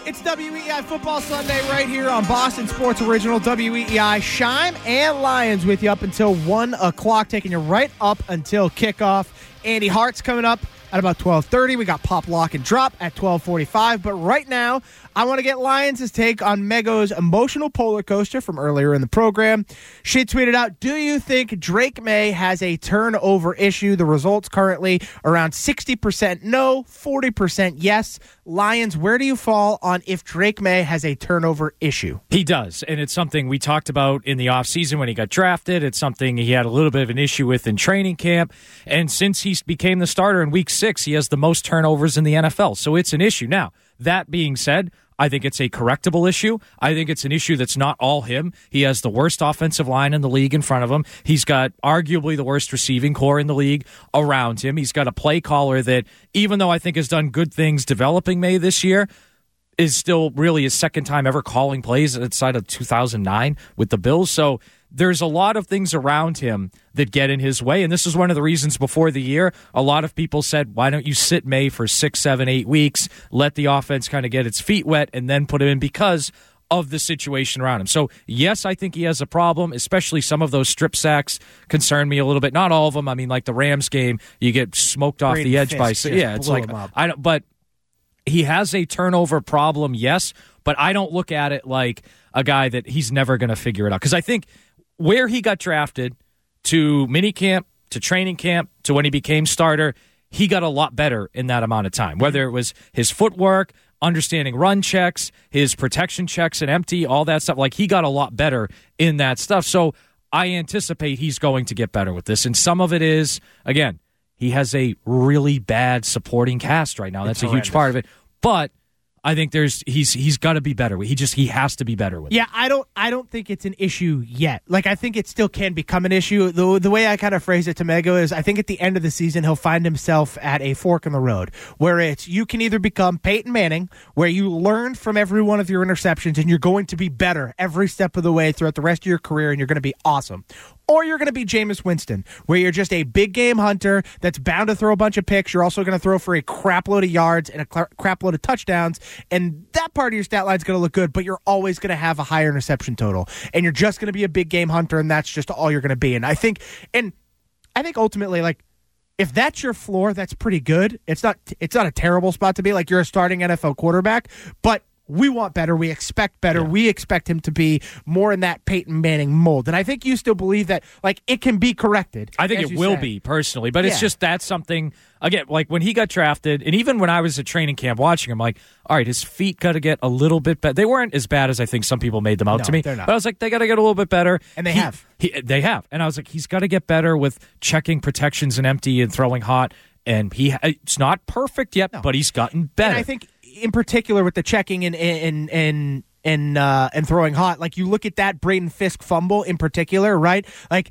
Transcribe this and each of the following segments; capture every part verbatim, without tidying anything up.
It's W E I Football Sunday right here on Boston Sports Original W E I. Shime and Lions with you up until one o'clock, taking you right up until kickoff. Andy Hart's coming up at about twelve thirty. We got Pop, Lock, and Drop at twelve forty-five. But right now, I want to get Lions' take on Mego's emotional polar coaster from earlier in the program. She tweeted out, do you think Drake May has a turnover issue? The results currently around sixty percent no, forty percent yes. Lions, where do you fall on if Drake May has a turnover issue? He does, and it's something we talked about in the offseason when he got drafted. It's something he had a little bit of an issue with in training camp. And since he became the starter in week six, he has the most turnovers in the N F L. So it's an issue. Now, that being said, I think it's a correctable issue. I think it's an issue that's not all him. He has the worst offensive line in the league in front of him. He's got arguably the worst receiving core in the league around him. He's got a play caller that, even though I think has done good things developing May this year, is still really his second time ever calling plays outside of two thousand nine with the Bills. So there's a lot of things around him that get in his way, and this is one of the reasons before the year a lot of people said, why don't you sit May for six, seven, eight weeks, let the offense kind of get its feet wet, and then put him in because of the situation around him. So, yes, I think he has a problem, especially some of those strip sacks concern me a little bit. Not all of them. I mean, like the Rams game, you get smoked off Braden the edge by... Fisk Yeah, it's like... I don't, but he has a turnover problem, yes, but I don't look at it like a guy that he's never going to figure it out. Because I think where he got drafted to minicamp, to training camp, to when he became starter, he got a lot better in that amount of time. Whether it was his footwork, understanding run checks, his protection checks and empty, all that stuff. Like, he got a lot better in that stuff. So I anticipate he's going to get better with this. And some of it is, again, he has a really bad supporting cast right now. That's a huge part of it. But I think there's he's he's got to be better. He just he has to be better with it. Yeah, I don't I don't think it's an issue yet. Like, I think it still can become an issue. The the way I kind of phrase it to Mego is, I think at the end of the season he'll find himself at a fork in the road where it's, you can either become Peyton Manning, where you learn from every one of your interceptions and you're going to be better every step of the way throughout the rest of your career and you're going to be awesome. Or you're going to be Jameis Winston, where you're just a big game hunter that's bound to throw a bunch of picks. You're also going to throw for a crap load of yards and a crap load of touchdowns. And that part of your stat line is going to look good, but you're always going to have a higher interception total. And you're just going to be a big game hunter, and that's just all you're going to be. And I think, and I think ultimately, like, if that's your floor, that's pretty good. It's not, it's not a terrible spot to be. Like, you're a starting N F L quarterback, but we want better. We expect better. Yeah. We expect him to be more in that Peyton Manning mold. And I think you still believe that, like, it can be corrected. I think it will said. be, personally. But yeah. It's just that's something, again, like when he got drafted, and even when I was at training camp watching him, like, all right, his feet got to get a little bit better. They weren't as bad as I think some people made them out no, to me. They're not. But I was like, they got to get a little bit better. And they he, have. He, they have. And I was like, he's got to get better with checking protections and empty and throwing hot. And he it's not perfect yet, no. but he's gotten better. And I think, in particular, with the checking and and and and uh, and throwing hot, like, you look at that Braden Fisk fumble in particular, right? Like,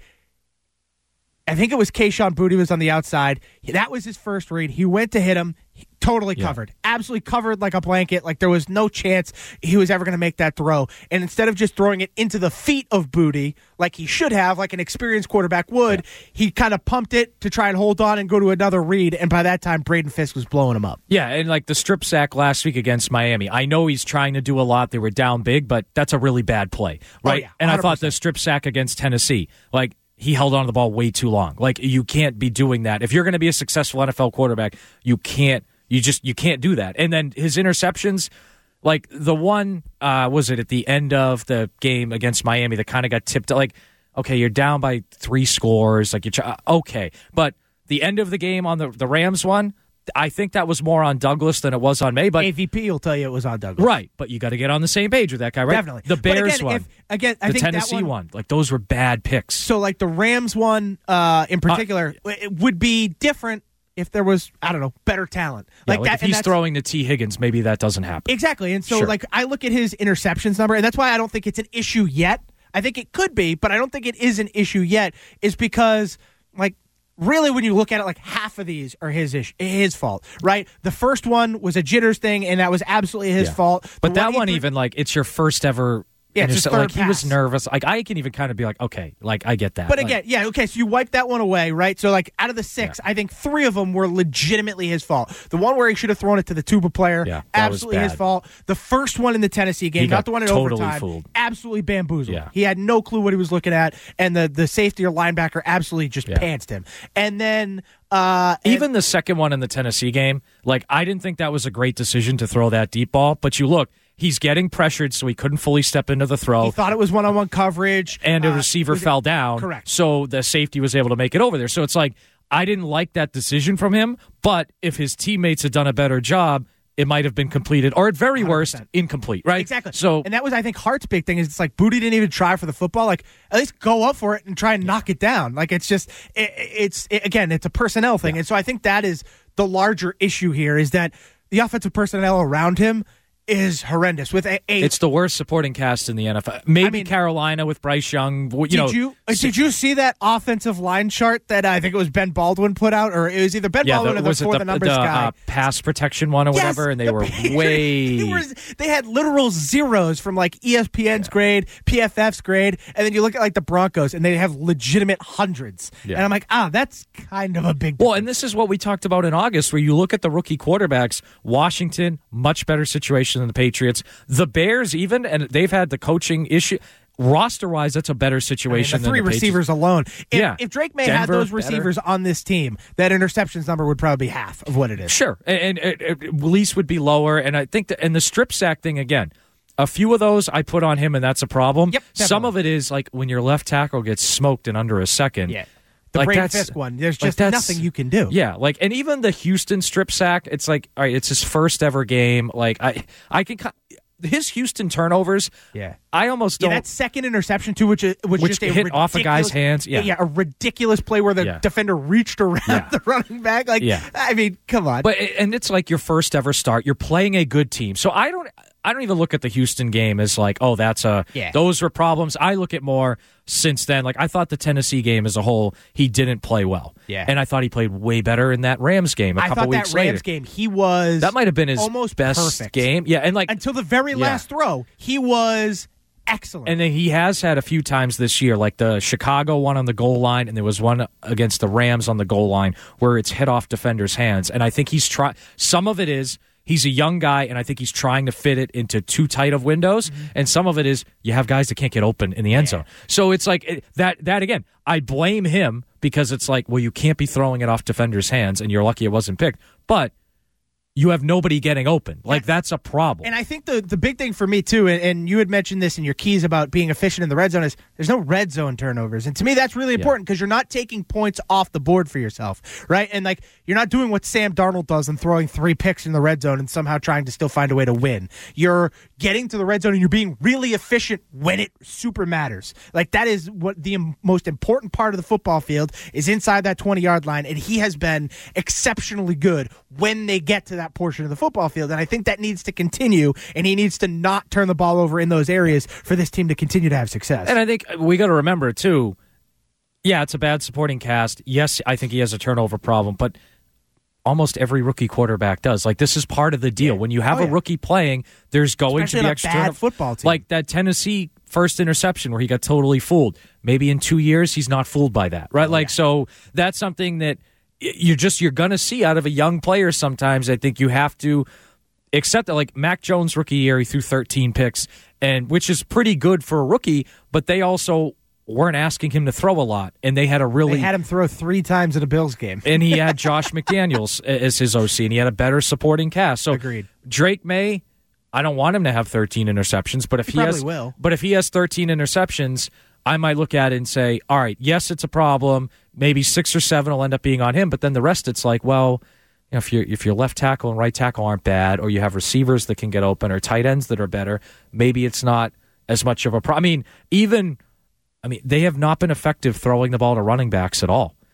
I think it was Kayshon Boutte was on the outside. That was his first read. He went to hit him. He totally yeah. covered. Absolutely covered like a blanket. Like, there was no chance he was ever going to make that throw. And instead of just throwing it into the feet of Boutte, like he should have, like an experienced quarterback would, yeah. he kind of pumped it to try and hold on and go to another read. And by that time, Braden Fisk was blowing him up. Yeah, and like the strip sack last week against Miami. I know he's trying to do a lot. They were down big, but that's a really bad play, right? Oh, yeah, and I thought the strip sack against Tennessee, like, he held on to the ball way too long. Like, you can't be doing that. If you're going to be a successful N F L quarterback, you can't, you just, you can't do that. And then his interceptions, like the one, uh, was it at the end of the game against Miami that kind of got tipped, like, okay, you're down by three scores, like, you try, okay. But the end of the game on the, the Rams one, I think that was more on Douglas than it was on May. But A V P will tell you it was on Douglas. Right, but you got to get on the same page with that guy, right? Definitely. The Bears again, one. If, again, I the think Tennessee that one, one. Like, those were bad picks. So, like, the Rams one uh, in particular, uh, it would be different if there was, I don't know, better talent. Yeah, like, like that, if he's throwing to T. Higgins, maybe that doesn't happen. Exactly. And so, sure. like, I look at his interceptions number, and that's why I don't think it's an issue yet. I think it could be, but I don't think it is an issue yet, is because, like, really, when you look at it, like, half of these are his ish, his fault, right? The first one was a jitters thing, and that was absolutely his yeah. fault. The but that one, one th- even, like, it's your first ever Yeah, And it's his just, third like he was pass. nervous. Like I can even kind of be like, okay, like I get that. But Like, again, yeah, okay, so you wipe that one away, right? So, like, out of the six, Yeah. I think three of them were legitimately his fault. The one where he should have thrown it to the tuba player, Yeah, that was absolutely his bad. fault. The first one in the Tennessee game, He not got the one in totally overtime, fooled. absolutely bamboozled. Yeah. He had no clue what he was looking at, and the, the safety or linebacker absolutely just Yeah. pantsed him. And then... Uh, Even the second one in the Tennessee game, like I didn't think that was a great decision to throw that deep ball. But you look, he's getting pressured, so he couldn't fully step into the throw. he thought it was one-on-one coverage. and a Uh, receiver was it- fell down. Correct. So the safety was able to make it over there. So it's like, I didn't like that decision from him, but if his teammates had done a better job, it might have been completed, or at very one hundred worst, percent. incomplete, right? Exactly. So, and that was, I think, Hart's big thing is it's like Booty didn't even try for the football. Like, at least go up for it and try and knock it down. Like, it's just, it, it's it, again, it's a personnel thing, Yeah. and so I think that is the larger issue here is that the offensive personnel around him is horrendous. With a, a it's the worst supporting cast in the N F L. Maybe I mean- Carolina with Bryce Young. You did know, you uh, did you see that offensive line chart that I think it was Ben Baldwin put out, or it was either Ben yeah, Baldwin the, or the was it for the, the, numbers the guy. uh, pass protection one or Yes, whatever, and they the were Patriots- way. They, were, they had literal zeros from like E S P N's grade, P F F's grade, and then you look at like the Broncos, and they have legitimate hundreds. Yeah. And I'm like, ah, that's kind of a big. Well, and this is what we talked about in August, where you look at the rookie quarterbacks. Washington, much better situation than the Patriots. The Bears, even, and they've had the coaching issue. Roster-wise, that's a better I mean, situation the three than the receivers alone. If, Yeah. if Drake May had Denver, those better. receivers on this team, that interceptions number would probably be half of what it is. Sure, and, and, and release would be lower, and I think that, and the strip sack thing again. A few of those I put on him, and that's a problem. Yep, Some definitely. of it is like when your left tackle gets smoked in under a second. Yeah. The like Braden that's- Fisk one, there's like just that's- nothing you can do. Yeah, like, and even the Houston strip sack, it's like, all right, it's his first ever game. Like, I, I can, his Houston turnovers. Yeah. I almost Yeah, don't. that second interception too, which is which, Which just a hit off a guy's ridiculous- hands, yeah. yeah, a ridiculous play where the Yeah. defender reached around Yeah. the running back. Like, Yeah. I mean, come on. But and it's like your first ever start. You're playing a good team, so I don't. I don't even look at the Houston game as like, oh, that's a. Yeah. Those were problems. I look at more since then. Like I thought the Tennessee game as a whole, he didn't play well. Yeah. And I thought he played way better in that Rams game a I couple thought weeks that Rams later. game, he was That might have been his almost best perfect. game. Yeah, and like until the very Yeah. last throw. He was excellent. And then he has had a few times this year, like the Chicago one on the goal line, and there was one against the Rams on the goal line where it's hit off defenders' hands. And I think he's trying. Some of it is he's a young guy, and I think he's trying to fit it into too tight of windows. Mm-hmm. And some of it is you have guys that can't get open in the end zone. So it's like it, that. That again, I blame him because it's like, well, you can't be throwing it off defenders' hands, and you're lucky it wasn't picked. But you have nobody getting open. Like that's a problem. And I think the, the big thing for me, too, and, and you had mentioned this in your keys about being efficient in the red zone, is there's no red zone turnovers. And to me, that's really important because you're not taking points off the board for yourself, right? And, like, you're not doing what Sam Darnold does and throwing three picks in the red zone and somehow trying to still find a way to win. You're getting to the red zone and you're being really efficient when it super matters. Like, that is what the im- most important part of the football field is inside that twenty-yard line, and he has been exceptionally good when they get to that portion of the football field, and I think that needs to continue, and he needs to not turn the ball over in those areas for this team to continue to have success. And I think we got to remember, too, yeah, it's a bad supporting cast. Yes, I think he has a turnover problem, but almost every rookie quarterback does. Like, this is part of the deal. Yeah. When you have Oh, a yeah. rookie playing, there's going Especially to be on a extra bad turnover. football team. Like that Tennessee first interception where he got totally fooled. Maybe in two years, he's not fooled by that, right? Oh, like, yeah. so that's something that you're just, you're going to see out of a young player sometimes. I think you have to accept that. Like Mac Jones rookie year, he threw thirteen picks, and which is pretty good for a rookie, but they also weren't asking him to throw a lot, and they had a really they had him throw three times in a Bills game. and he had Josh McDaniels as his O C, and he had a better supporting cast. So Agreed. Drake May, I don't want him to have thirteen interceptions, but if He he, probably has, will. but if he has thirteen interceptions, I might look at it and say, all right, yes, it's a problem. Maybe six or seven will end up being on him, but then the rest, it's like, well, you know, if your if your left tackle and right tackle aren't bad, or you have receivers that can get open, or tight ends that are better, maybe it's not as much of a problem. I mean, even, I mean, they have not been effective throwing the ball to running backs at all.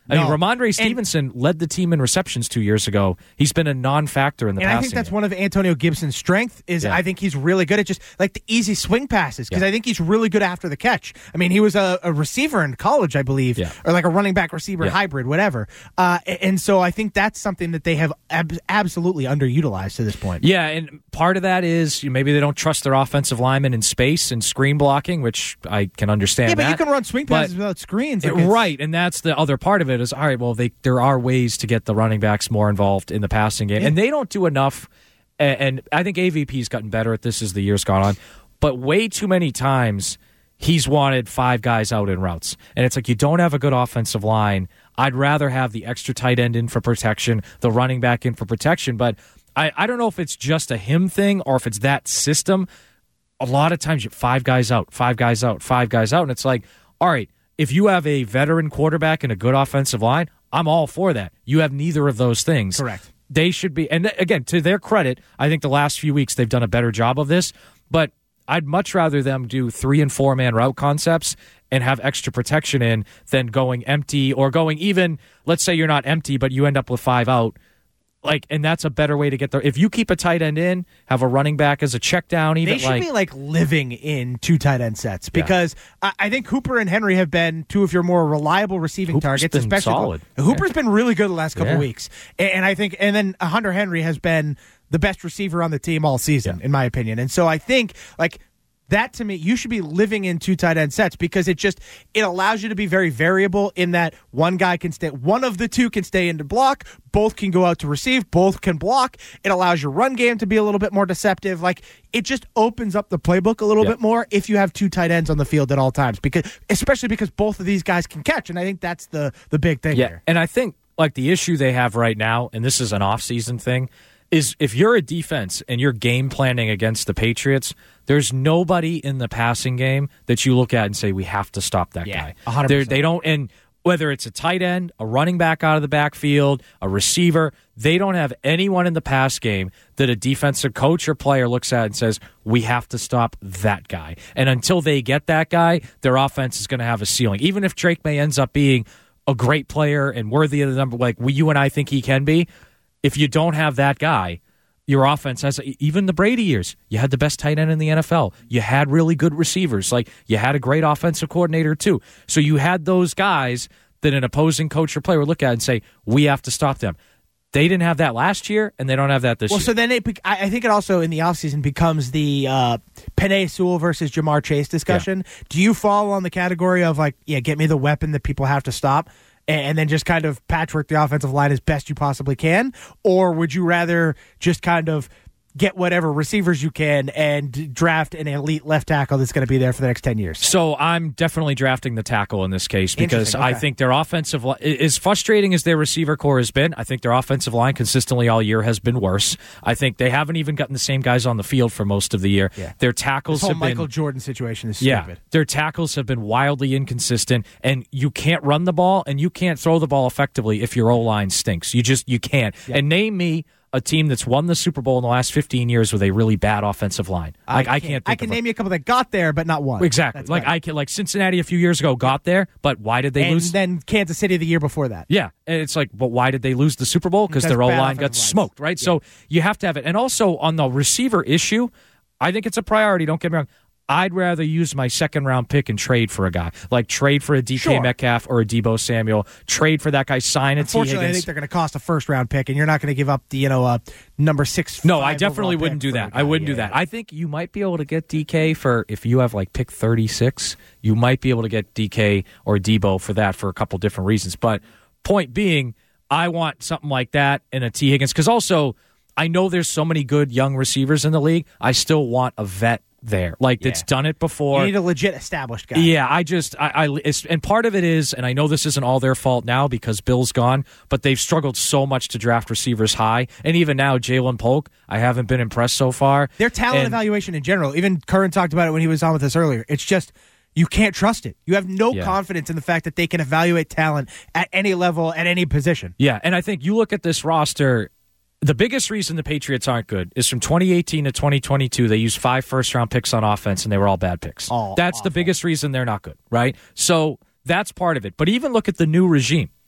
I No. mean, Ramondre Stevenson and, led the team in receptions two years ago. He's been a non-factor in the and passing I think that's game. one of Antonio Gibson's strength is Yeah. I think he's really good at just like the easy swing passes because Yeah. I think he's really good after the catch. I mean, he was a, a receiver in college, I believe, Yeah. or like a running back receiver Yeah. hybrid, whatever. Uh, and so I think that's something that they have ab- absolutely underutilized to this point. Yeah, and part of that is maybe they don't trust their offensive linemen in space and screen blocking, which I can understand. Yeah, but that. you can run swing But- passes without screens. It- Like it's- right, and that's the other part of it is, all right, well, they there are ways to get the running backs more involved in the passing game, Yeah. and they don't do enough, and, and I think A V P's gotten better at this as the year's gone on, but way too many times he's wanted five guys out in routes, and it's like you don't have a good offensive line. I'd rather have the extra tight end in for protection, the running back in for protection, but I, I don't know if it's just a him thing or if it's that system. A lot of times you five guys out, five guys out, five guys out, and it's like, all right, if you have a veteran quarterback and a good offensive line, I'm all for that. You have neither of those things. Correct. They should be, and again, to their credit, I think the last few weeks they've done a better job of this, but I'd much rather them do three and four man route concepts and have extra protection in than going empty or going even, let's say you're not empty, but you end up with five out. Like, and that's a better way to get there. If you keep a tight end in, have a running back as a check down, even They should like, be like living in two tight end sets because I, I think Hooper and Henry have been two of your more reliable receiving Hooper's targets. been especially solid. Hooper's been really good the last couple Yeah. weeks, and, and I think, and then Hunter Henry has been the best receiver on the team all season, Yeah. in my opinion. And so I think like. That to me, you should be living in two tight end sets because it just it allows you to be very variable in that one guy can stay, one of the two can stay in to block, both can go out to receive, both can block. It allows your run game to be a little bit more deceptive. Like it just opens up the playbook a little Yeah. bit more if you have two tight ends on the field at all times, because especially because both of these guys can catch, and I think that's the the big thing yeah, here. and I think like the issue they have right now, and this is an off-season thing, is if you're a defense and you're game planning against the Patriots, there's nobody in the passing game that you look at and say, we have to stop that Yeah, guy. one hundred They're- percent. They don't, and whether it's a tight end, a running back out of the backfield, a receiver, they don't have anyone in the pass game that a defensive coach or player looks at and says, we have to stop that guy. And until they get that guy, their offense is going to have a ceiling. Even if Drake May ends up being a great player and worthy of the number, like we, you and I think he can be, if you don't have that guy, your offense has, even the Brady years, you had the best tight end in the N F L. You had really good receivers. Like, you had a great offensive coordinator, too. So you had those guys that an opposing coach or player would look at and say, we have to stop them. They didn't have that last year, and they don't have that this Well, year. so then it, bec- I I think it also in the offseason becomes the uh, Penei Sewell versus Jamar Chase discussion. Do you fall on the category of like, yeah, get me the weapon that people have to stop, and, and then just kind of patchwork the offensive line as best you possibly can? Or would you rather just kind of get whatever receivers you can and draft an elite left tackle that's going to be there for the next ten years? So I'm definitely drafting the tackle in this case because Interesting, I okay. think their offensive line, as frustrating as their receiver core has been, I think their offensive line consistently all year has been worse. I think they haven't even gotten the same guys on the field for most of the year. Yeah. Their tackles This whole have been Michael Jordan situation is Yeah, stupid. their tackles have been wildly inconsistent, and you can't run the ball and you can't throw the ball effectively if your O-line stinks. You just you can't. Yeah. And name me a team that's won the Super Bowl in the last fifteen years with a really bad offensive line. Like I can't. Think I can of a- name you a couple that got there, but not one. exactly. That's Like better. I can. Like Cincinnati a few years ago got there, but why did they and lose? then Kansas City the year before that. Yeah, and it's like, but why did they lose the Super Bowl? Because Because their O bad line got offensive lines. smoked, right? So you have to have it. And also on the receiver issue, I think it's a priority. Don't get me wrong. I'd rather use my second round pick and trade for a guy, like trade for a D K Sure. Metcalf or a Debo Samuel, trade for that guy, sign a T Unfortunately, I Higgins. think they're going to cost a first round pick, and you're not going to give up the you know uh, number six. No, five I definitely overall wouldn't pick do for a that. guy. I wouldn't Yeah, do that. yeah. I think you might be able to get D K for, if you have like pick thirty-six, you might be able to get D K or Debo for that for a couple different reasons. But point being, I want something like that and a T Higgins, because also I know there's so many good young receivers in the league. I still want a vet there, like that's Yeah. done it before. You need a legit established guy. Yeah, I just, I, I it's, and part of it is, and I know this isn't all their fault now because Bill's gone, but they've struggled so much to draft receivers high, and even now, Jalen Polk, I haven't been impressed so far. Their talent And- evaluation in general, even Curran talked about it when he was on with us earlier. It's just you can't trust it. You have no Yeah. confidence in the fact that they can evaluate talent at any level, at any position. Yeah, and I think you look at this roster. The biggest reason the Patriots aren't good is from twenty eighteen to twenty twenty-two, they used five first-round picks on offense, and they were all bad picks. All that's the awful. biggest reason they're not good, right? So that's part of it. But even look at the new regime.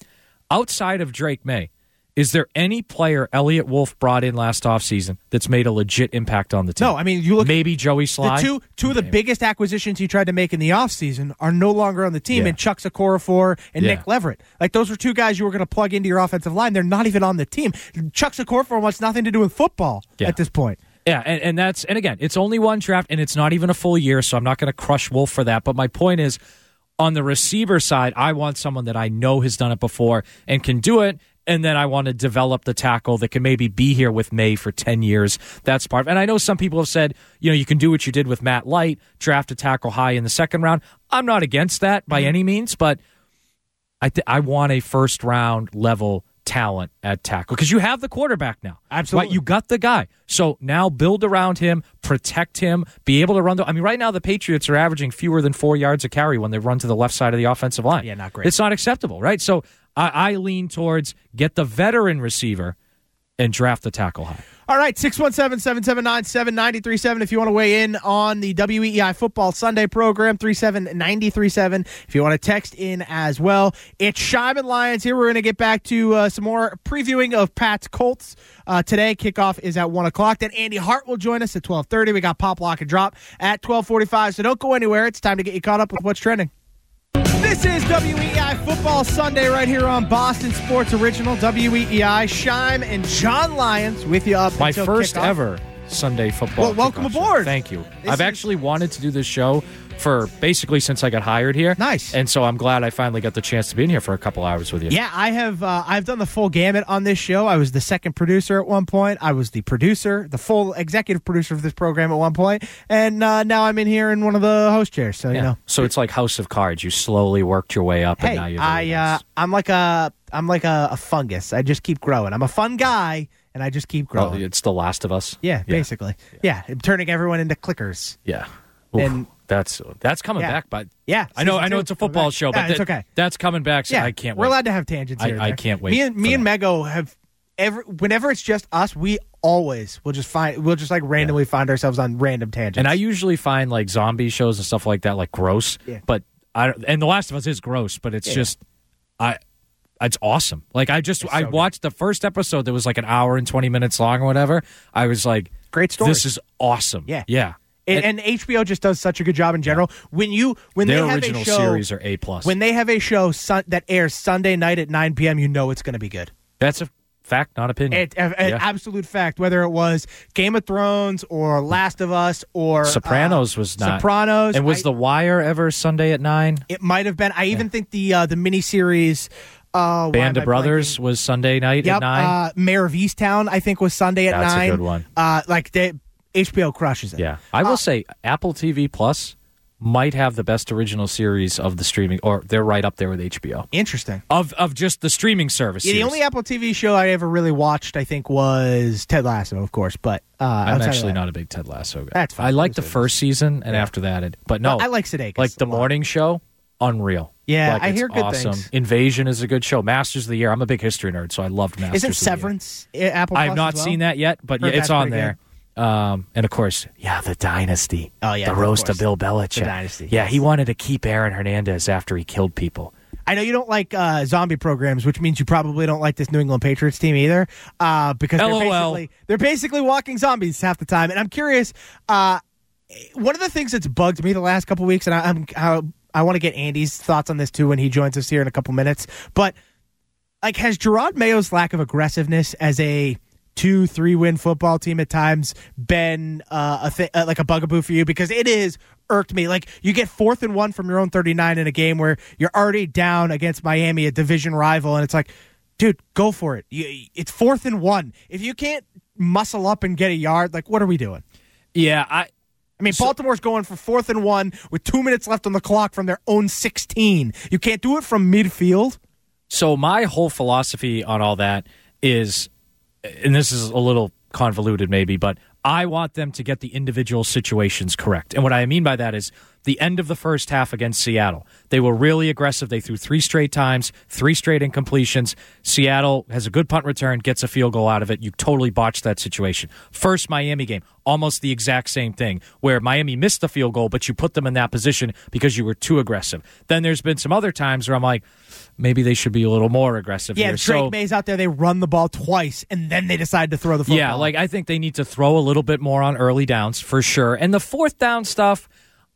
outside of Drake May, is there any player Elliott Wolf brought in last offseason that's made a legit impact on the team? No, I mean, you look maybe Joey Sly. The two two of the biggest acquisitions he tried to make in the offseason are no longer on the team, Yeah. and Chuck Sikorafor and Yeah. Nick Leverett. Like, those were two guys you were going to plug into your offensive line. They're not even on the team. Chuck Sikorafor wants nothing to do with football Yeah. at this point. Yeah, and, and that's and again, it's only one draft, and it's not even a full year, so I'm not going to crush Wolf for that. But my point is, on the receiver side, I want someone that I know has done it before and can do it. And then I want to develop the tackle that can maybe be here with May for ten years. That's part of it. And I know some people have said, you know, you can do what you did with Matt Light, draft a tackle high in the second round. I'm not against that by mm-hmm. any means, but I th- I want a first round level talent at tackle because you have the quarterback now. Absolutely. Right? You got the guy. So now build around him, protect him, be able to run the I mean, right now the Patriots are averaging fewer than four yards a carry when they run to the left side of the offensive line. Yeah, not great. It's not acceptable, right? So I, I lean towards get the veteran receiver and draft the tackle high. All right, six one seven, seven seven nine, seven nine three seven if you want to weigh in on the W E E I Football Sunday program, three seven nine three seven if you want to text in as well. It's Shibe and Lions here. We're going to get back to uh, some more previewing of Pat's Colts uh, today. Kickoff is at one o'clock. Then Andy Hart will join us at twelve thirty. We got Pop, Lock, and Drop at twelve forty-five, so don't go anywhere. It's time to get you caught up with what's trending. This is W E E I Football Sunday right here on Boston Sports Original, W E E I. Shime and John Lyons with you up My until first kickoff. ever Sunday football. Well, welcome kickoff show. aboard. Thank you. This I've is- actually wanted to do this show for basically since I got hired here. Nice. And so I'm glad I finally got the chance to be in here for a couple hours with you. Yeah, I have. Uh, I've done the full gamut on this show. I was the second producer at one point. I was the producer, the full executive producer of this program at one point, and uh, now I'm in here in one of the host chairs. So Yeah. you know, So it's like House of Cards. You slowly worked your way up, hey, and now you're I, doing uh, this. I'm like a, I'm like a, a fungus. I just keep growing. I'm a fun guy, and I just keep Well, growing. it's The Last of Us. yeah, basically. Yeah. I'm turning everyone into clickers. Yeah. Oof, And- that's that's coming Yeah. back, but Yeah, I know season I know two it's a coming football back. show, Yeah, but it's that- okay. that's coming back. So Yeah, I can't We're wait. allowed to have tangents I- here. and I there. can't wait Me and for me and that. Mego have every whenever it's just us, we always will just find we'll just like randomly find ourselves on random tangents. And I usually find like zombie shows and stuff like that like gross. Yeah. But I and The Last of Us is gross, but it's Yeah. just I it's awesome. Like I just I so good. watched the first episode that was like an hour and twenty minutes long or whatever. I was like, Great story. This is awesome. Yeah. Yeah. And, and H B O just does such a good job in general. When you when Their they have original a show, series are A plus. when they have a show sun, that airs Sunday night at nine p.m., you know it's going to be good. That's a fact, not opinion. It, an Yeah. absolute fact. Whether it was Game of Thrones or Last of Us or Sopranos uh, was not. Sopranos. And was I- The Wire ever Sunday at nine? It might have been. I even think the uh, the miniseries uh, why Band am of I Brothers blanking? was Sunday night Yep, at nine. uh, Mayor of Easttown, I think, was Sunday at That's a nine. good one. Uh, like they, H B O crushes it. Yeah, I will Uh, say Apple T V Plus might have the best original series of the streaming, or they're right up there with H B O Interesting. of of just the streaming service. Yeah, the series. only Apple T V show I ever really watched, I think, was Ted Lasso, of course. But uh, I'm outside of actually that- not a big Ted Lasso guy. That's fine. I like It the is what it first season, and after that, it, but no, I like Sudeikis. like the a lot. morning show, unreal. Yeah, Like, I it's hear good awesome. things. Invasion is a good show. Masters of the Year. I'm a big history nerd, so I loved Masters. Isn't of the Year. Severance uh, Apple? I have Plus not as well? seen that yet, but Heard yeah, it's that's on pretty there. Um, and of course, yeah, the Dynasty. Oh, yeah, the of roast course. of Bill Belichick. The Dynasty, Yeah, yes. he wanted to keep Aaron Hernandez after he killed people. I know you don't like uh, zombie programs, which means you probably don't like this New England Patriots team either, uh, because they're LOL. basically they're basically walking zombies half the time. And I'm curious. Uh, one of the things that's bugged me the last couple weeks, and I, I'm I, I want to get Andy's thoughts on this too when he joins us here in a couple minutes. But like, has Gerard Mayo's lack of aggressiveness as a two, three win football team at times been uh, a th- uh, like a bugaboo for you? Because it is irked me. Like, you get fourth and one from your own thirty-nine in a game where you're already down against Miami, a division rival, and it's like, dude, go for it. You, it's fourth and one. If you can't muscle up and get a yard, like, what are we doing? Yeah, I. I mean, So- Baltimore's going for fourth and one with two minutes left on the clock from their own sixteen. You can't do it from midfield. So my whole philosophy on all that is, and this is a little convoluted maybe, but I want them to get the individual situations correct. And what I mean by that is the end of the first half against Seattle. They were really aggressive. They threw three straight times, three straight incompletions. Seattle has a good punt return, gets a field goal out of it. You totally botched that situation. First Miami game, almost the exact same thing, where Miami missed the field goal, but you put them in that position because you were too aggressive. Then there's been some other times where I'm like, maybe they should be a little more aggressive yeah, here. Drake so, May's out there, they run the ball twice, and then they decide to throw the football. Yeah, like I think they need to throw a little bit more on early downs for sure. And the fourth down stuff,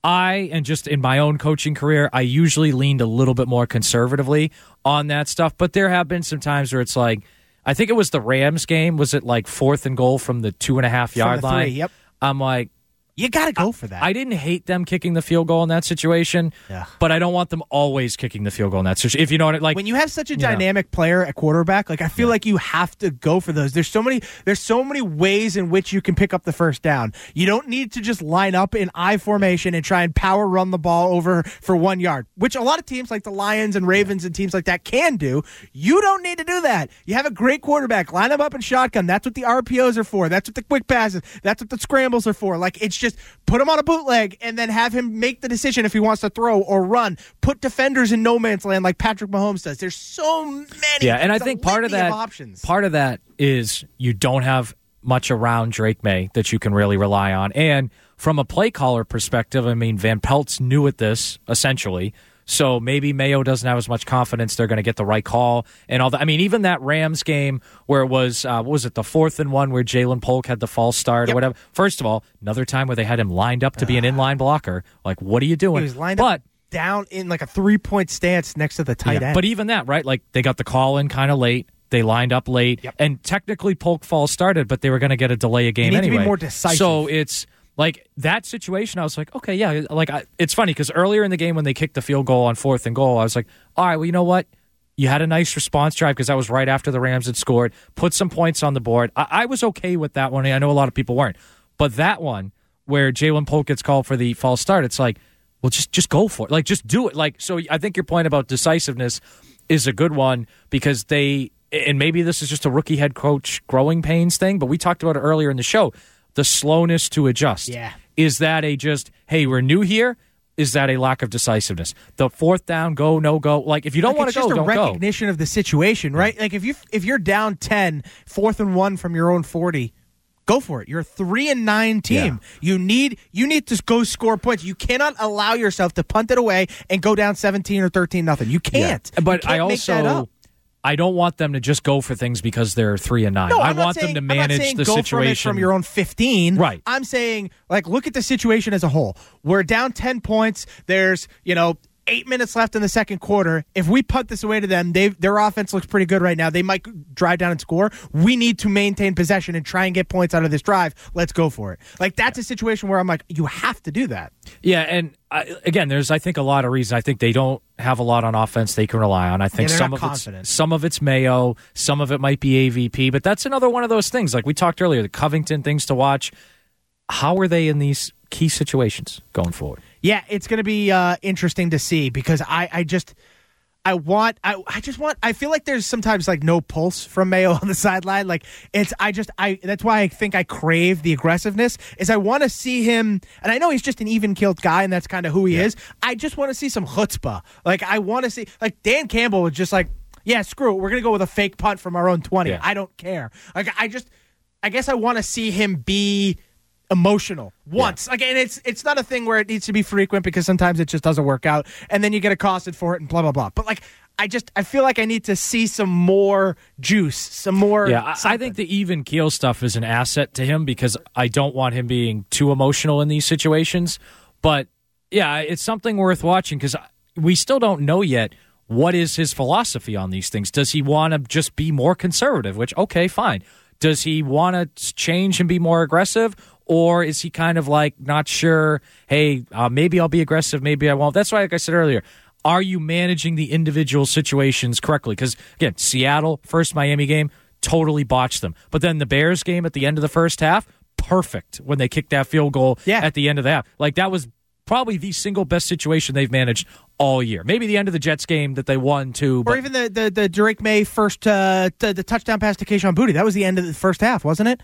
I, and just in my own coaching career, I usually leaned a little bit more conservatively on that stuff. But there have been some times where it's like, I think it was the Rams game. Was it like fourth and goal from the two and a half yard From the line? three, yep. I'm like, you got to go for that. I didn't hate them kicking the field goal in that situation, Yeah. but I don't want them always kicking the field goal in that situation. If you know what I like. When you have such a you know. dynamic player at quarterback, like I feel like you have to go for those. There's so many there's so many ways in which you can pick up the first down. You don't need to just line up in I formation and try and power run the ball over for one yard, which a lot of teams like the Lions and Ravens and teams like that can do. You don't need to do that. You have a great quarterback. Line them up in shotgun. That's what the R P Os are for. That's what the quick passes. That's what the scrambles are for. Like it's just put him on a bootleg and then have him make the decision if he wants to throw or run. Put defenders in no man's land like Patrick Mahomes does. There's so many. Yeah, and It's I a think part of litany that options. part of that is you don't have much around Drake May that you can really rely on. And from a play caller perspective, I mean, Van Pelt's new at this, essentially. So maybe Mayo doesn't have as much confidence they're going to get the right call and all that. I mean, even that Rams game where it was, uh, what was it, the fourth and one where Jalen Polk had the false start Yep. or whatever. First of all, another time where they had him lined up to be an inline blocker. Like, what are you doing? He was lined but, up down in like a three-point stance next to the tight yeah, end. But even that, right? Like, they got the call in kind of late. They lined up late. Yep. And technically Polk falls started, but they were going to get a delay a game You need to be anyway. more decisive. So it's like that situation. I was like, okay, yeah. Like I, it's funny because earlier in the game when they kicked the field goal on fourth and goal, I was like, all right, well, you know what? You had a nice response drive because that was right after the Rams had scored. Put some points on the board. I, I was okay with that one. I know a lot of people weren't, but that one where Jalen Polk gets called for the false start, it's like, well, just just go for it. Like, just do it. Like, so I think your point about decisiveness is a good one because they, and maybe this is just a rookie head coach growing pains thing, but we talked about it earlier in the show. The slowness to adjust. Yeah. Is that a just, hey, we're new here? Is that a lack of decisiveness? The fourth down, go, no go. Like, if you don't Like, want it's to go, just a don't recognition of the situation, right? Like if you if you're down ten, fourth and one from your own forty, go for it. You're a three and nine team. Yeah. You need you need to go score points. You cannot allow yourself to punt it away and go down seventeen or thirteen nothing. You can't. Yeah. But you can't I make that also, up. I don't want them to just go for things because they're three and nine. No, I I'm not want saying, them to I'm not manage saying the go situation from, it from your own fifteen. Right. I'm saying, like, look at the situation as a whole. We're down ten points. There's, you know, eight minutes left in the second quarter. If we punt this away to them, they their offense looks pretty good right now. They might drive down and score. We need to maintain possession and try and get points out of this drive. Let's go for it. Like, that's a situation where I'm like, you have to do that. Yeah, and I, again, there's I think a lot of reasons. I think they don't have a lot on offense they can rely on. I think Yeah, they're some not of confident. it's some of it's Mayo, some of it might be A V P, but that's another one of those things. Like we talked earlier, the Covington things to watch. How are they in these key situations going forward? Yeah, it's going to be uh, interesting to see because I, I just, I want, I, I just want, I feel like there's sometimes like no pulse from Mayo on the sideline. Like it's, I just, I, that's why I think I crave the aggressiveness is I want to see him, and I know he's just an even keeled guy and that's kind of who he Yeah. is. I just want to see some chutzpah. Like I want to see, like Dan Campbell was just like, yeah, screw it. We're going to go with a fake punt from our own twenty. Yeah. I don't care. Like I just, I guess I want to see him be emotional once. Yeah. Like, and it's it's not a thing where it needs to be frequent because sometimes it just doesn't work out and then you get accosted for it and blah blah blah. But like I just I feel like I need to see some more juice, some more Yeah, I, I something. think the even keel stuff is an asset to him because I don't want him being too emotional in these situations. But yeah, it's something worth watching because we still don't know yet what is his philosophy on these things. Does he want to just be more conservative? Which, okay, fine. Does he want to change and be more aggressive? Or is he kind of like not sure, hey, uh, maybe I'll be aggressive, maybe I won't? That's why, like I said earlier, are you managing the individual situations correctly? Because, again, Seattle, first Miami game, totally botched them. But then the Bears game at the end of the first half, perfect when they kicked that field goal Yeah. at the end of the half. Like, that was probably the single best situation they've managed all year. Maybe the end of the Jets game that they won, too. or But even the the, the Drake May first uh, the, the touchdown pass to Keyshawn Boutte. That was the end of the first half, wasn't it?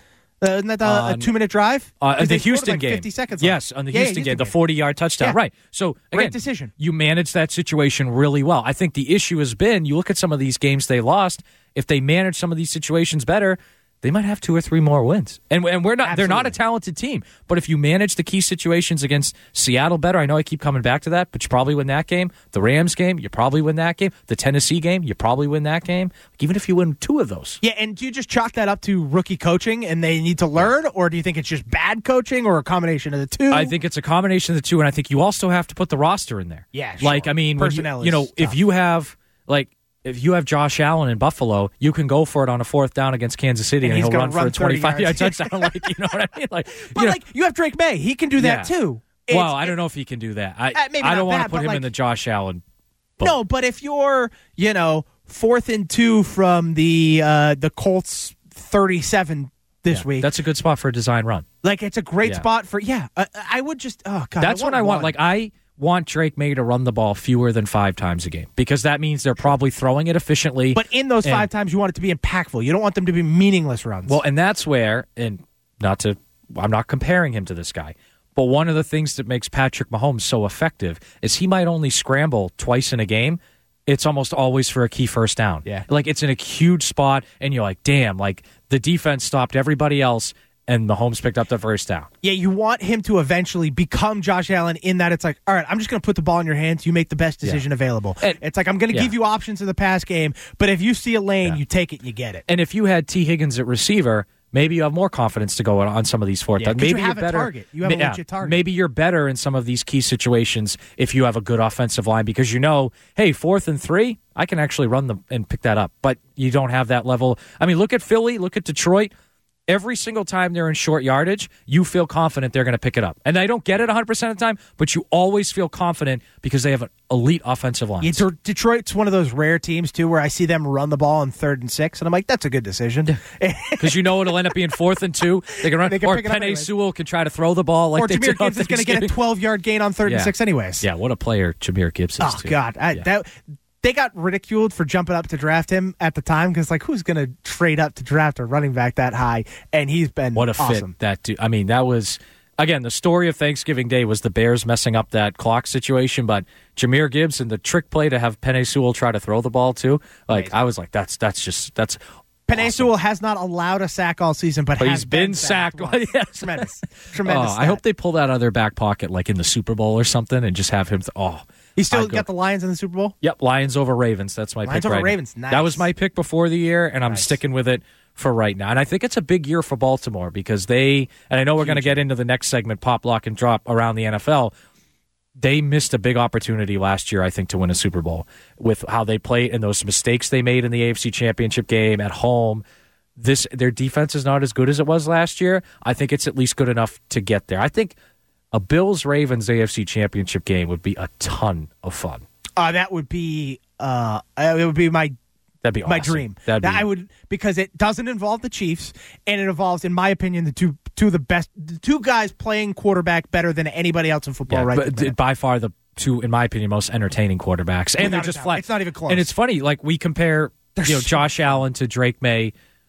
Uh, isn't that a, a two-minute drive? Uh, the they Houston like game. fifty seconds yes, left. on the yeah, Houston, yeah, game, Houston the forty-yard touchdown. Yeah. Right. So, again, great decision. You manage that situation really well. I think the issue has been, you look at some of these games they lost, if they manage some of these situations better, they might have two or three more wins. And and we're not Absolutely. they're not a talented team. But if you manage the key situations against Seattle better, I know I keep coming back to that, but you probably win that game. The Rams game, you probably win that game. The Tennessee game, you probably win that game. Like, even if you win two of those. Yeah, and do you just chalk that up to rookie coaching and they need to learn, or do you think it's just bad coaching or a combination of the two? I think it's a combination of the two, and I think you also have to put the roster in there. Yeah, sure. Like, I mean, when Personnel you, you know, is if tough. you have, like, If you have Josh Allen in Buffalo, you can go for it on a fourth down against Kansas City, and, and he'll gonna run, run for a twenty-five yard yards. touchdown. Like, you know what I mean? Like, But you know, like you have Drake May, he can do that Yeah. too. well, It's- I don't know if he can do that. I Uh, maybe I not don't want that, to put but him like- in the Josh Allen. boat. No, but if you're, you know, fourth and two from the uh, the Colts thirty-seven this Yeah, week, that's a good spot for a design run. like it's a great Yeah. spot for. Yeah, I, I would just. Oh God, That's I what I want. one. Like, I want Drake May to run the ball fewer than five times a game, because that means they're probably throwing it efficiently. But in those and- five times, you want it to be impactful. You don't want them to be meaningless runs. Well, and that's where, and not to, I'm not comparing him to this guy, but one of the things that makes Patrick Mahomes so effective is he might only scramble twice in a game. It's almost always for a key first down. Yeah. Like, it's in a huge spot, and you're like, damn, like, the defense stopped everybody else, and Mahomes picked up the first down. yeah, you want him to eventually become Josh Allen in that it's like, all right, I'm just going to put the ball in your hands. You make the best decision available. And- it's like, I'm going to yeah. give you options in the pass game, but if you see a lane, Yeah. you take it and you get it. And if you had T. Higgins at receiver, maybe you have more confidence to go on, on some of these fourth Yeah, downs. 'cause you Maybe have are a better. target. You have a Ma- legit target. Maybe you're better in some of these key situations if you have a good offensive line, because you know, hey, fourth and three, I can actually run them and pick that up. But you don't have that level. I mean, look at Philly, look at Detroit. Every single time they're in short yardage, you feel confident they're going to pick it up. And they don't get it one hundred percent of the time, but you always feel confident because they have an elite offensive line. Yeah, De- Detroit's one of those rare teams, too, where I see them run the ball on third and six, and I'm like, that's a good decision. Because you know it'll end up being fourth and two. They can run, They can or pick it up Penei anyways. Sewell can try to throw the ball like or they Jameer did on Gibbs is going to get a Thanksgiving. twelve-yard gain on third Yeah. and six anyways. Yeah, what a player Jameer Gibbs is, Oh, too. God. I, Yeah. that They got ridiculed for jumping up to draft him at the time because, like, who's going to trade up to draft a running back that high? And he's been What a awesome. fit that dude. I mean, that was, again, the story of Thanksgiving Day was the Bears messing up that clock situation, but Jameer Gibbs and the trick play to have Penei Sewell try to throw the ball too. Like, Amazing. I was like, that's that's just that's Penei awesome. Sewell has not allowed a sack all season, but, But has he's been sacked. once. Yes. Tremendous. Tremendous. Oh, I stat. hope they pull that out of their back pocket, like in the Super Bowl or something, and just have him. Th- oh, He's still I'd go- got the Lions in the Super Bowl? Yep, Lions over Ravens. That's my Lions pick. over right now. Ravens, nice. That was my pick before the year, and I'm Nice. sticking with it for right now. And I think it's a big year for Baltimore because they, and I know we're going to get into the next segment, pop, lock, and drop around the N F L. They missed a big opportunity last year, I think, to win a Super Bowl with how they played and those mistakes they made in the A F C Championship game at home. This their defense is not as good as it was last year. I think it's at least good enough to get there. I think a Bills-Ravens A F C Championship game would be a ton of fun. Uh, that would be uh, it would be my That'd be awesome. my dream. That'd be, That I would because it doesn't involve the Chiefs, and it involves, in my opinion, the two two of the best, the two guys playing quarterback better than anybody else in football. yeah, right, but this minute. by far the two, in my opinion, most entertaining quarterbacks, and Without they're a just doubt. flat. It's not even close. And it's funny, like we compare, They're you know, so Josh Allen to Drake May.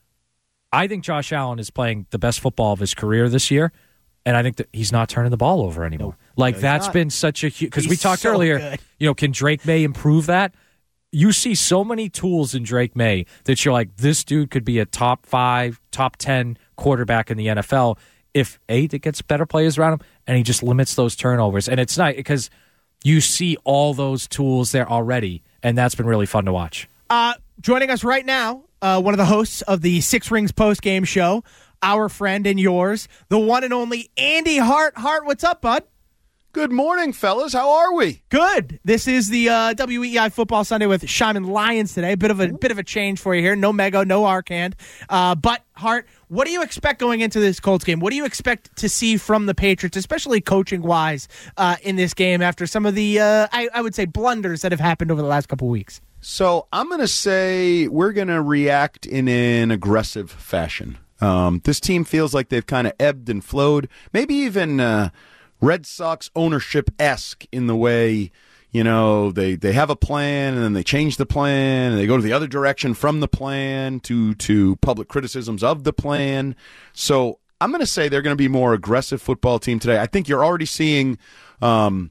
I think Josh Allen is playing the best football of his career this year, and I think that he's not turning the ball over anymore. Like No, he's that's not. been such a huge because we He's talked so earlier. good. You know, can Drake May improve that? You see so many tools in Drake May that you're like, this dude could be a top five, top ten quarterback in the N F L if A, it gets better players around him, and he just limits those turnovers. And it's nice because you see all those tools there already, and that's been really fun to watch. Uh, joining us right now, uh, one of the hosts of the Six Rings post game show, our friend and yours, the one and only Andy Hart. Hart, what's up, bud? Good morning, fellas. How are we? Good. This is the uh, W E I Football Sunday with Shyman Lions today. Bit of a bit of a change for you here. No Mego, no Arcand. Uh, but Hart, what do you expect going into this Colts game? What do you expect to see from the Patriots, especially coaching wise, uh, in this game after some of the uh, I, I would say blunders that have happened over the last couple weeks? So I'm going to say we're going to react in an aggressive fashion. Um, this team feels like they've kind of ebbed and flowed, maybe even uh, Red Sox ownership-esque in the way, you know, they, they have a plan and then they change the plan and they go to the other direction from the plan to, to public criticisms of the plan. So I'm going to say they're going to be a more aggressive football team today. I think you're already seeing um,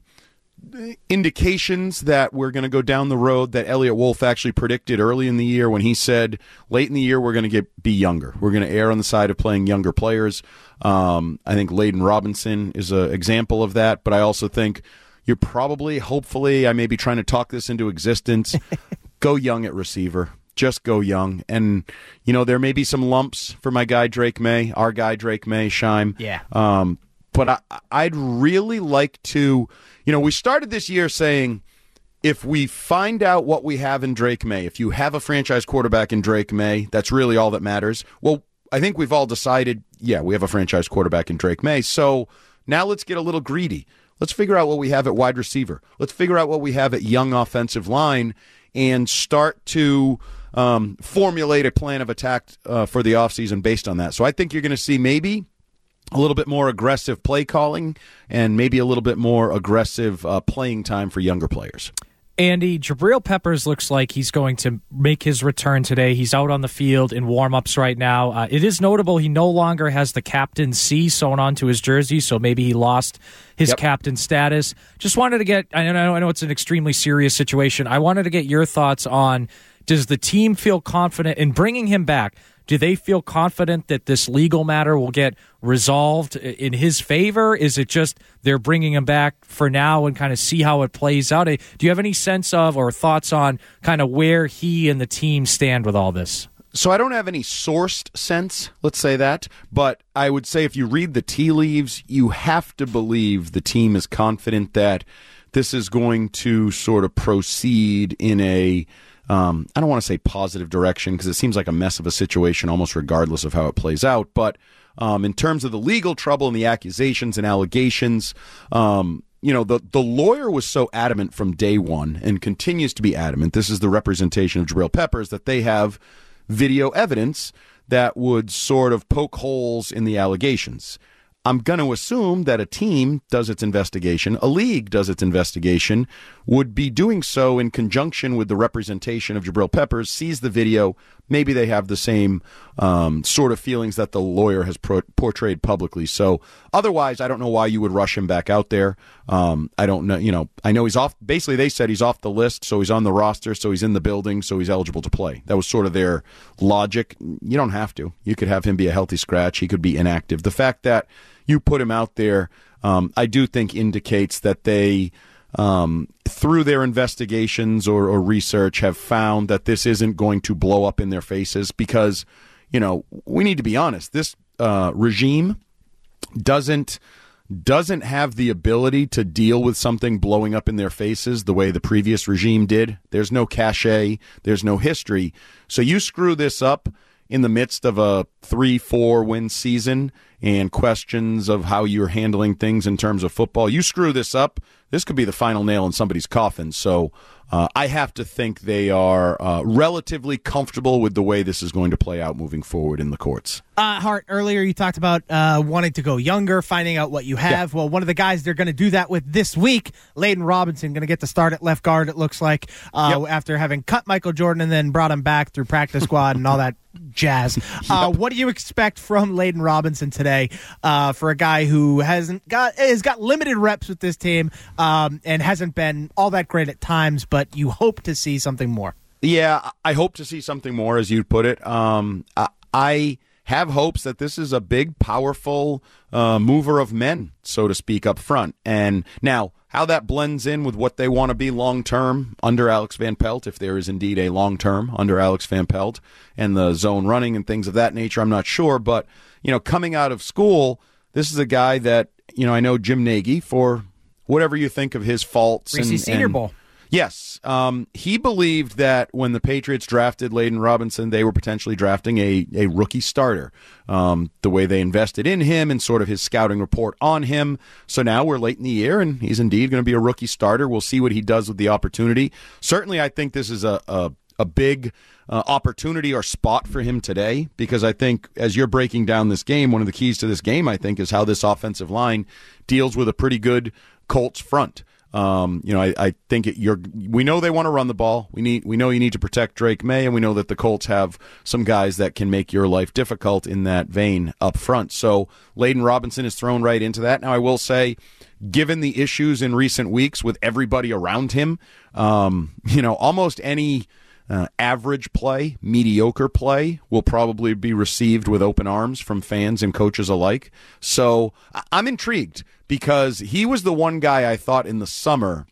indications that we're going to go down the road that Elliot Wolf actually predicted early in the year when he said late in the year we're going to get be younger. We're going to err on the side of playing younger players. Um, I think Layden Robinson is an example of that, but I also think you're probably, hopefully, I may be trying to talk this into existence, go young at receiver. Just go young. And, you know, there may be some lumps for my guy Drake May, our guy Drake May, Scheim. Yeah. Um, but I, I'd really like to, you know, we started this year saying if we find out what we have in Drake May, if you have a franchise quarterback in Drake May, that's really all that matters. Well, I think we've all decided, yeah, we have a franchise quarterback in Drake May. So now let's get a little greedy. Let's figure out what we have at wide receiver. Let's figure out what we have at young offensive line and start to um, formulate a plan of attack uh, for the offseason based on that. So I think you're going to see maybe a little bit more aggressive play calling and maybe a little bit more aggressive uh, playing time for younger players. Andy, Jabril Peppers looks like he's going to make his return today. He's out on the field in warm-ups right now. Uh, it is notable he no longer has the captain C sewn onto his jersey, so maybe he lost his yep. captain status. Just wanted to get, I know, I know it's an extremely serious situation. I wanted to get your thoughts on, does the team feel confident in bringing him back? Do they feel confident that this legal matter will get resolved in his favor? Is it just they're bringing him back for now and kind of see how it plays out? Do you have any sense of or thoughts on kind of where he and the team stand with all this? So I don't have any sourced sense, let's say that, but I would say if you read the tea leaves, you have to believe the team is confident that this is going to sort of proceed in a Um, I don't want to say positive direction because it seems like a mess of a situation almost regardless of how it plays out. But um, in terms of the legal trouble and the accusations and allegations, um, you know, the, the lawyer was so adamant from day one and continues to be adamant. This is the representation of Jabril Peppers that they have video evidence that would sort of poke holes in the allegations. I'm going to assume that a team does its investigation, a league does its investigation, would be doing so in conjunction with the representation of Jabril Peppers, sees the video, maybe they have the same um, sort of feelings that the lawyer has pro- portrayed publicly. So otherwise, I don't know why you would rush him back out there. Um, I don't know, you know, I know he's off, basically they said he's off the list, so he's on the roster, so he's in the building, so he's eligible to play. That was sort of their logic. You don't have to. You could have him be a healthy scratch. He could be inactive. The fact that you put him out there, um, I do think indicates that they, um, through their investigations or, or research, have found that this isn't going to blow up in their faces because, you know, we need to be honest. This uh, regime doesn't doesn't have the ability to deal with something blowing up in their faces the way the previous regime did. There's no cachet. There's no history. So you screw this up in the midst of a three, four win season and questions of how you're handling things in terms of football. You screw this up, this could be the final nail in somebody's coffin. So uh, I have to think they are uh, relatively comfortable with the way this is going to play out moving forward in the courts. Uh, Hart, earlier you talked about uh, wanting to go younger, finding out what you have. Yeah. Well, one of the guys they're going to do that with this week, Layden Robinson, going to get to start at left guard, it looks like, uh, yep. after having cut Michael Jordan and then brought him back through practice squad and all that jazz. Uh, yep. What do you expect from Layden Robinson today uh, for a guy who hasn't got has got limited reps with this team um, and hasn't been all that great at times, but you hope to see something more? Yeah, I hope to see something more, as you put it. Um, I, I have hopes that this is a big, powerful uh, mover of men, so to speak, up front. And now, how that blends in with what they want to be long-term under Alex Van Pelt, if there is indeed a long-term under Alex Van Pelt, and the zone running and things of that nature, I'm not sure. But, you know, coming out of school, this is a guy that, you know, I know Jim Nagy, for whatever you think of his faults. Reese and, Senior and, Bowl. Yes. Um, he believed that when the Patriots drafted Layden Robinson, they were potentially drafting a, a rookie starter. Um, the way they invested in him and sort of his scouting report on him. So now we're late in the year, and he's indeed going to be a rookie starter. We'll see what he does with the opportunity. Certainly, I think this is a, a, a big uh, opportunity or spot for him today, because I think as you're breaking down this game, one of the keys to this game, I think, is how this offensive line deals with a pretty good Colts front. Um, you know, I, I think it, you're. We know they want to run the ball. We need. We know you need to protect Drake May, and we know that the Colts have some guys that can make your life difficult in that vein up front. So Layden Robinson is thrown right into that. Now, I will say, given the issues in recent weeks with everybody around him, um, you know, almost any uh, average play, mediocre play will probably be received with open arms from fans and coaches alike. So I'm intrigued because he was the one guy I thought in the summer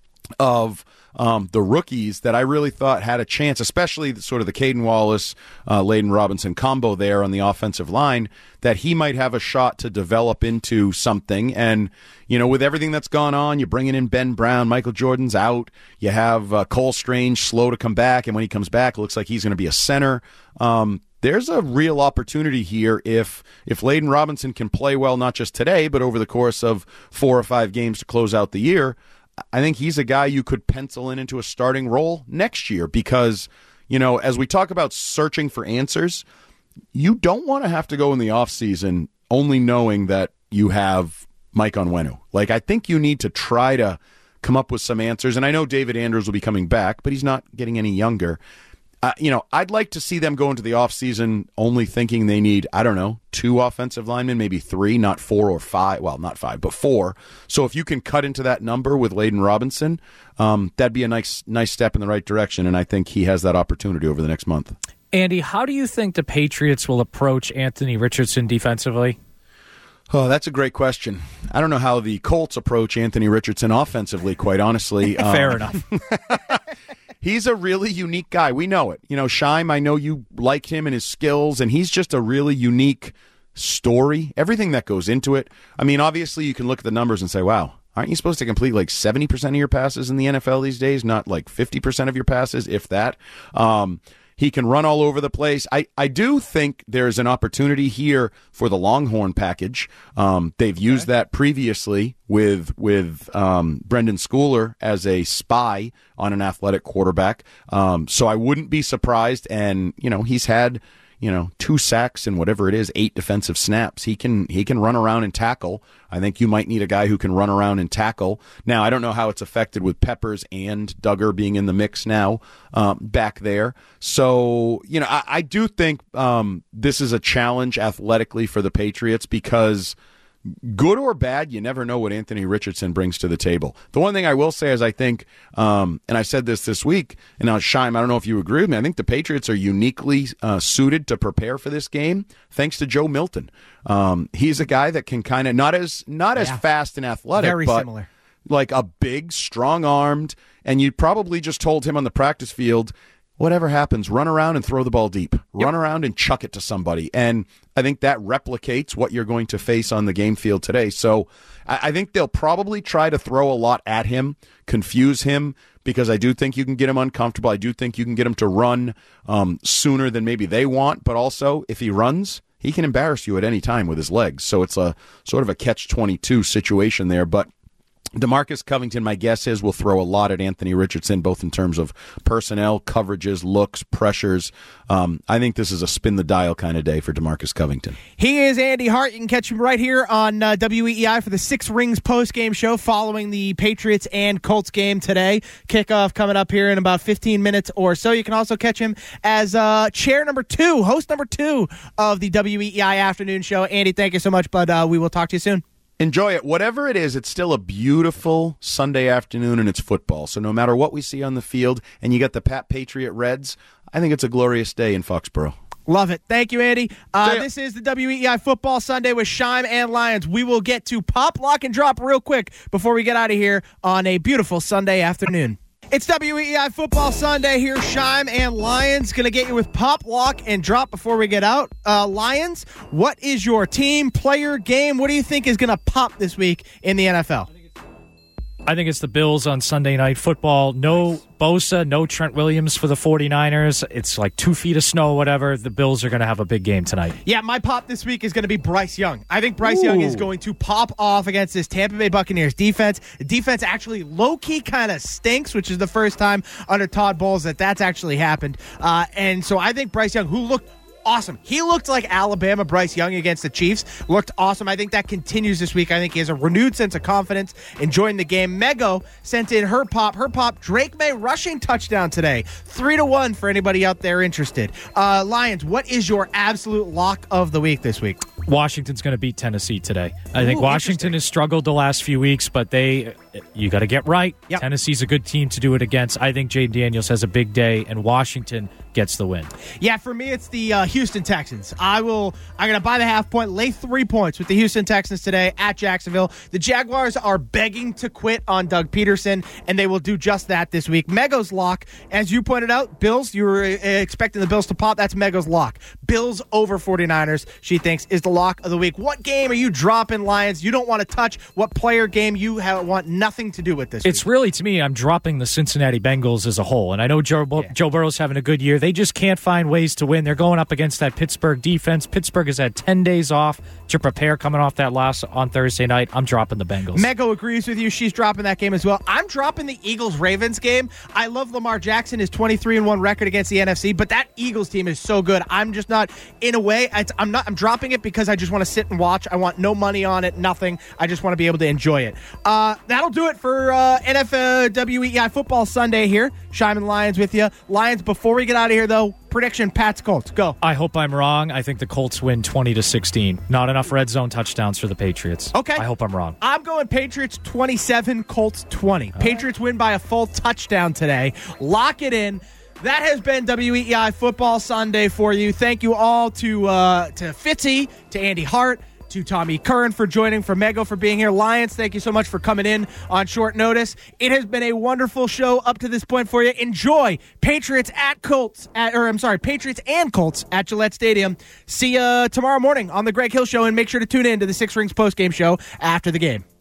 of um, the rookies that I really thought had a chance, especially sort of the Caden Wallace, uh, Layden Robinson combo there on the offensive line, that he might have a shot to develop into something. And, you know, with everything that's gone on, you're bringing in Ben Brown, Michael Jordan's out, you have uh, Cole Strange slow to come back, and when he comes back, it looks like he's going to be a center. Um, there's a real opportunity here if if Layden Robinson can play well, not just today, but over the course of four or five games to close out the year. I think he's a guy you could pencil in into a starting role next year because, you know, as we talk about searching for answers, you don't want to have to go in the offseason only knowing that you have Mike Onwenu. Like, I think you need to try to come up with some answers. And I know David Andrews will be coming back, but he's not getting any younger. Uh, you know, I'd like to see them go into the offseason only thinking they need, I don't know, two offensive linemen, maybe three, not four or five. Well, not five, but four. So if you can cut into that number with Layden Robinson, um, that'd be a nice, nice step in the right direction. And I think he has that opportunity over the next month. Andy, how do you think the Patriots will approach Anthony Richardson defensively? Oh, that's a great question. I don't know how the Colts approach Anthony Richardson offensively, quite honestly. Fair um, enough. He's a really unique guy. We know it. You know, Shime, I know you liked him and his skills, and he's just a really unique story, everything that goes into it. I mean, obviously, you can look at the numbers and say, wow, aren't you supposed to complete like seventy percent of your passes in the N F L these days, not like fifty percent of your passes, if that? Um He can run all over the place. I, I do think there's an opportunity here for the Longhorn package. Um, they've used okay. that previously with with um, Brendan Schooler as a spy on an athletic quarterback. Um, so I wouldn't be surprised. And, you know, he's had, you know, two sacks and whatever it is, eight defensive snaps. He can he can run around and tackle. I think you might need a guy who can run around and tackle. Now, I don't know how it's affected with Peppers and Duggar being in the mix now um, back there. So, you know, I, I do think um, this is a challenge athletically for the Patriots because good or bad, you never know what Anthony Richardson brings to the table. The one thing I will say is I think, um, and I said this this week, and now Shime, I don't know if you agree with me, I think the Patriots are uniquely uh, suited to prepare for this game thanks to Joe Milton. Um, he's a guy that can kind of, not as not as yeah. fast and athletic, Very but similar. Like a big, strong-armed, and you probably just told him on the practice field, whatever happens, run around and throw the ball deep. Run yep. around and chuck it to somebody. And I think that replicates what you're going to face on the game field today. So I think they'll probably try to throw a lot at him, confuse him, because I do think you can get him uncomfortable. I do think you can get him to run um, sooner than maybe they want. But also, if he runs, he can embarrass you at any time with his legs. So it's a sort of a catch twenty-two situation there. But DeMarcus Covington, my guess is, will throw a lot at Anthony Richardson, both in terms of personnel, coverages, looks, pressures. Um, I think this is a spin-the-dial kind of day for DeMarcus Covington. He is Andy Hart. You can catch him right here on uh, W E E I for the Six Rings post-game show following the Patriots and Colts game today. Kickoff coming up here in about fifteen minutes or so. You can also catch him as uh, chair number two, host number two of the W E E I afternoon show. Andy, thank you so much, bud. Uh, we will talk to you soon. Enjoy it. Whatever it is, it's still a beautiful Sunday afternoon, and it's football. So no matter what we see on the field, and you got the Pat Patriot Reds, I think it's a glorious day in Foxborough. Love it. Thank you, Andy. Uh, this is the W E E I Football Sunday with Shime and Lions. We will get to Pop, Lock, and Drop real quick before we get out of here on a beautiful Sunday afternoon. It's W E E I Football Sunday here. Shime and Lions going to get you with Pop, Lock, and Drop before we get out. Uh, Lions, what is your team, player, game? What do you think is going to pop this week in the N F L? I think it's the Bills on Sunday Night Football. No Bosa, no Trent Williams for the 49ers. It's like two feet of snow, whatever. The Bills are going to have a big game tonight. Yeah, my pop this week is going to be Bryce Young. I think Bryce Ooh. Young is going to pop off against this Tampa Bay Buccaneers defense. The defense actually low-key kind of stinks, which is the first time under Todd Bowles that that's actually happened. Uh, and so I think Bryce Young, who looked awesome. He looked like Alabama Bryce Young against the Chiefs. Looked awesome. I think that continues this week. I think he has a renewed sense of confidence enjoying the game. Mego sent in her pop. Her pop, Drake May rushing touchdown today. Three to one for anybody out there interested. Uh, Lions, what is your absolute lock of the week this week? Washington's going to beat Tennessee today. I Ooh, think Washington has struggled the last few weeks, but they, you got to get right. Yep. Tennessee's a good team to do it against. I think Jaden Daniels has a big day, and Washington gets the win. Yeah, for me, it's the uh, Houston Texans. I will. I'm going to buy the half point, lay three points with the Houston Texans today at Jacksonville. The Jaguars are begging to quit on Doug Peterson, and they will do just that this week. Mego's lock, as you pointed out, Bills. You were uh, expecting the Bills to pop. That's Mego's lock. Bills over 49ers. She thinks is the lock of the week. What game are you dropping, Lions? You don't want to touch. What player game you have, want nothing to do with this? It's week? really, to me, I'm dropping the Cincinnati Bengals as a whole. And I know Joe, Yeah. Joe Burrow's having a good year. They just can't find ways to win. They're going up against that Pittsburgh defense. Pittsburgh has had ten days off to prepare coming off that loss on Thursday night. I'm dropping the Bengals. Mego agrees with you. She's dropping that game as well. I'm dropping the Eagles-Ravens game. I love Lamar Jackson, his twenty-three and one record against the N F C, but that Eagles team is so good. I'm just not, in a way, it's, I'm not. I'm dropping it because I just want to sit and watch. I want no money on it, nothing. I just want to be able to enjoy it. Uh, that'll do it for uh, N F L W E I Football Sunday here. Shyman Lions with you. Lions, before we get out of here, though, prediction, Pats, Colts. Go. I hope I'm wrong. I think the Colts win twenty to sixteen. Not enough red zone touchdowns for the Patriots. Okay. I hope I'm wrong. I'm going Patriots twenty-seven, Colts twenty. All Patriots right. win by a full touchdown today. Lock it in. That has been W E I Football Sunday for you. Thank you all to uh, to Fitzy, to Andy Hart, to Tommy Curran for joining, for Mego for being here. Lions, thank you so much for coming in on short notice. It has been a wonderful show up to this point for you. Enjoy Patriots at Colts, at, or I'm sorry, Patriots and Colts at Gillette Stadium. See you tomorrow morning on the Greg Hill Show, and make sure to tune in to the Six Rings postgame show after the game.